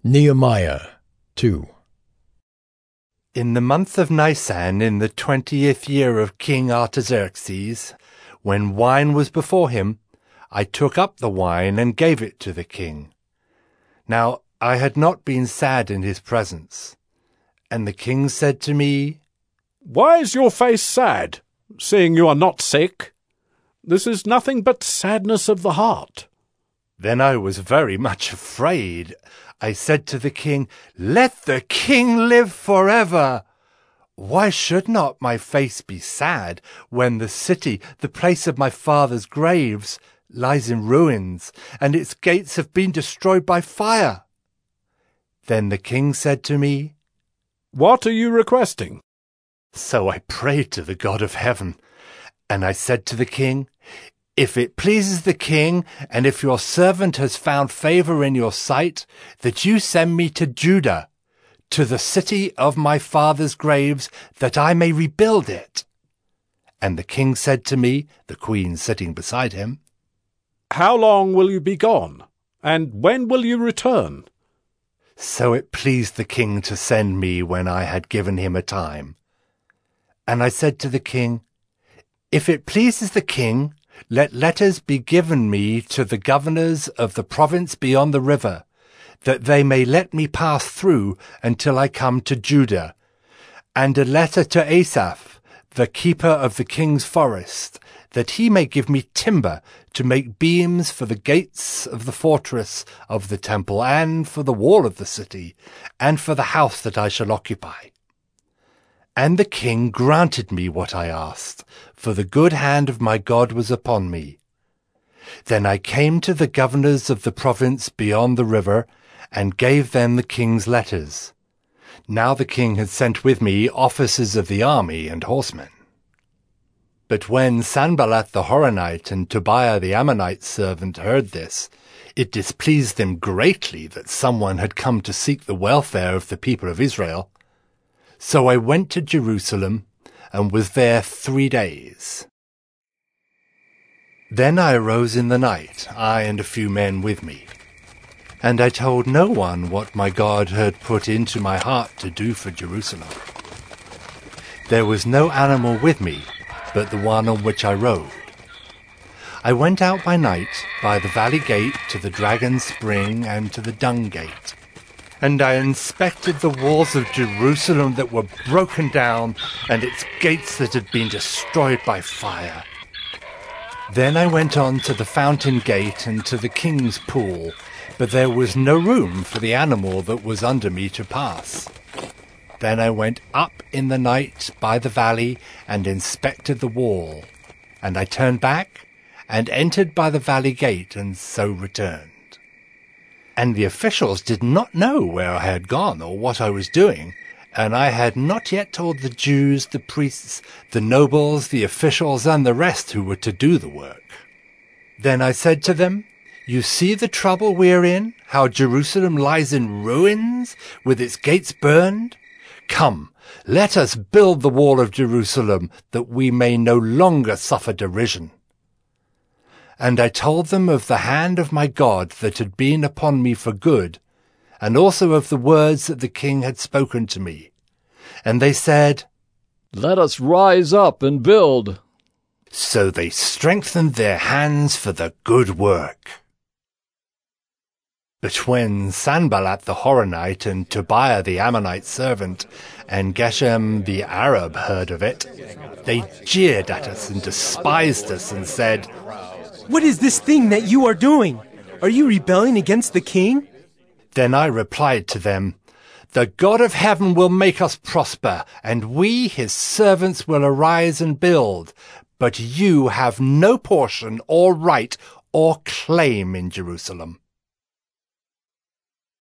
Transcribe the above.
Nehemiah 2. In the month of Nisan, in the 20th year of King Artaxerxes, when wine was before him, I took up the wine and gave it to the king. Now I had not been sad in his presence. And the king said to me, "Why is your face sad, seeing you are not sick? This is nothing but sadness of the heart." Then I was very much afraid. I said to the king, "Let the king live forever. Why should not my face be sad when the city, the place of my father's graves, lies in ruins, and its gates have been destroyed by fire?" Then the king said to me, "What are you requesting?" So I prayed to the God of heaven, and I said to the king, "If it pleases the king, and if your servant has found favor in your sight, that you send me to Judah, to the city of my father's graves, that I may rebuild it." And the king said to me, the queen sitting beside him, "How long will you be gone, and when will you return?" So it pleased the king to send me when I had given him a time. And I said to the king, "If it pleases the king, let letters be given me to the governors of the province beyond the river, that they may let me pass through until I come to Judah, and a letter to Asaph, the keeper of the king's forest, that he may give me timber to make beams for the gates of the fortress of the temple, and for the wall of the city, and for the house that I shall occupy." And the king granted me what I asked, for the good hand of my God was upon me. Then I came to the governors of the province beyond the river, and gave them the king's letters. Now the king had sent with me officers of the army and horsemen. But when Sanballat the Horonite and Tobiah the Ammonite servant heard this, it displeased them greatly that someone had come to seek the welfare of the people of Israel. So I went to Jerusalem, and was there 3 days. Then I arose in the night, I and a few men with me. And I told no one what my God had put into my heart to do for Jerusalem. There was no animal with me, but the one on which I rode. I went out by night, by the valley gate to the Dragon's Spring and to the Dung Gate. And I inspected the walls of Jerusalem that were broken down, and its gates that had been destroyed by fire. Then I went on to the fountain gate and to the king's pool, but there was no room for the animal that was under me to pass. Then I went up in the night by the valley and inspected the wall, and I turned back and entered by the valley gate, and so returned. And the officials did not know where I had gone or what I was doing, and I had not yet told the Jews, the priests, the nobles, the officials, and the rest who were to do the work. Then I said to them, "You see the trouble we are in, how Jerusalem lies in ruins, with its gates burned? Come, let us build the wall of Jerusalem, that we may no longer suffer derision." And I told them of the hand of my God that had been upon me for good, and also of the words that the king had spoken to me. And they said, "Let us rise up and build." So they strengthened their hands for the good work. But when Sanballat the Horonite and Tobiah the Ammonite servant and Geshem the Arab heard of it, they jeered at us and despised us and said, "What is this thing that you are doing? Are you rebelling against the king?" Then I replied to them, "The God of heaven will make us prosper, and we, his servants, will arise and build. But you have no portion or right or claim in Jerusalem."